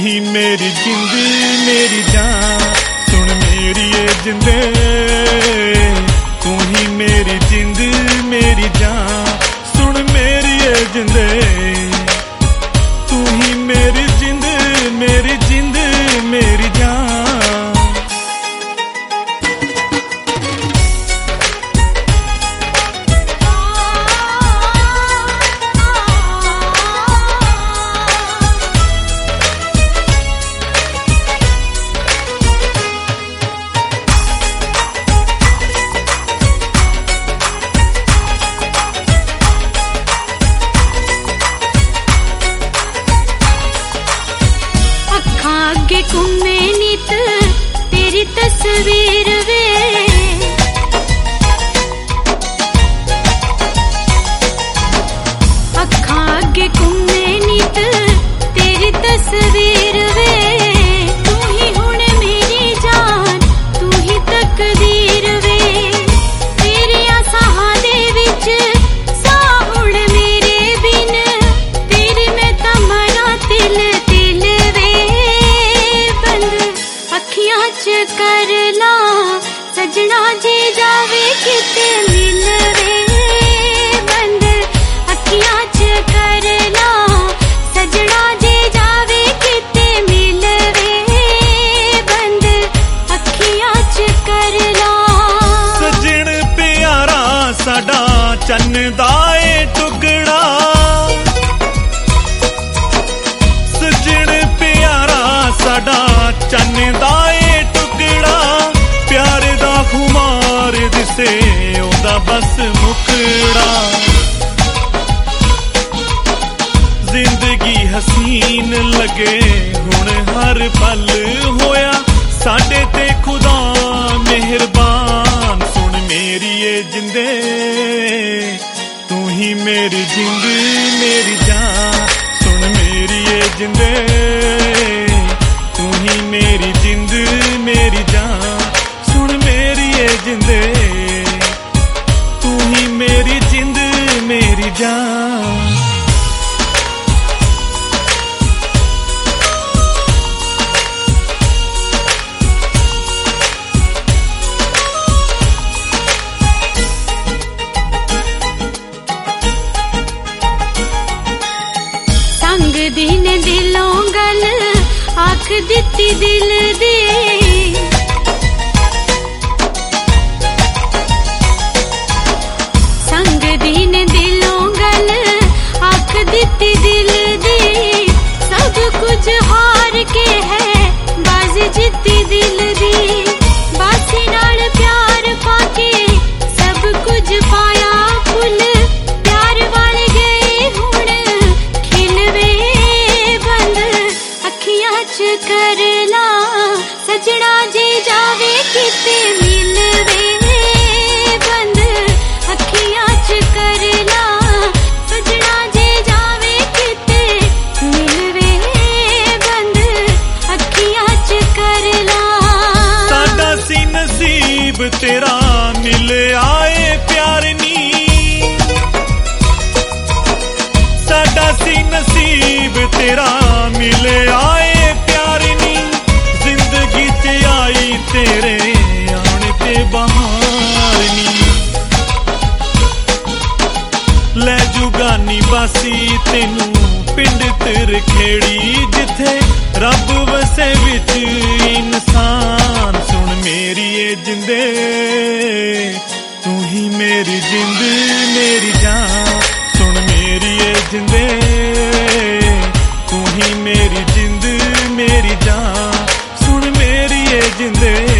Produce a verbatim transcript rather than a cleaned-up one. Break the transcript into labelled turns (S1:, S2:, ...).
S1: ही मेरी जिंद मेरी जान, सुन मेरी ये जिंदे, तू ही मेरी जिंद मेरी जान, सुन मेरी ये जिंदे, तू ही मेरी जिंद मेरी जिंद मेरी जान।
S2: आगे घूमे नित तेरी तस्वीर वे, अखा आगे घूमे नित तेरी तस्वीर वे, तू ही हुण मेरी जान, तू ही तकदीर वे, तेरी आसां दे विच सा हुण मेरे बिन, तेरी मैं तां मरां तिल तिल वे, अखियां च कर ला सजना जी जावे किते मिल वे, बंद अखियां च कर ला सजना जी जावे किते मिल वे, बंद अखियां च कर ला।
S1: सजन प्यारा साडा चन्न दा ए टुकड़ा, सजन प्यारा साडा चन्न दा ए टुकड़ा, प्यार दा खुमार दिसे ओदा बस मुखड़ा, जिंदगी हसीन लगे हुण हर पल होया साडे ते खुदा मेहरबान, सुन मेरी ये जिंदे, तू ही मेरी जिंद मेरी जान, सुन मेरी ये जिंदे, तू ही मेरी जिंद मेरी जान, सुन मेरी ये जिंदे, तू ही मेरी जिंद मेरी जान।
S2: संग दी ने दिलों गल आख दिती दिल दी, संग दी ने दिलों गल आख दिती दिल दी, सब कुछ हार के है बाज जीती दिल दी, बासी नाल प्यार पाके सब कुछ पाया फुल, प्यार वाले गए हुण खिलवे, बंद अखियां च कर ला सजना जी जावे किते मिल वे, बंद अखियां च कर ला सजना जी जावे किते मिल वे, बंद अखियां च कर ला।
S1: साडा सी नसीब तेरा मिल आए प्यार नी, साडा सी नसीब तेरा मिल आए प्यार नी, जिंदगी च आई तेरे आने ते बहार नी, ले जुगानी बासी तेनू पिंड तेरे खेड़ी, जिथे रब वसे विच इंसान, सुन मेरी ये जिंदे, तू ही मेरी जिंद मेरी जान, सुन मेरी ये जिंदे, तू ही मेरी जिंद मेरी जान, सुन मेरी ये जिंदे।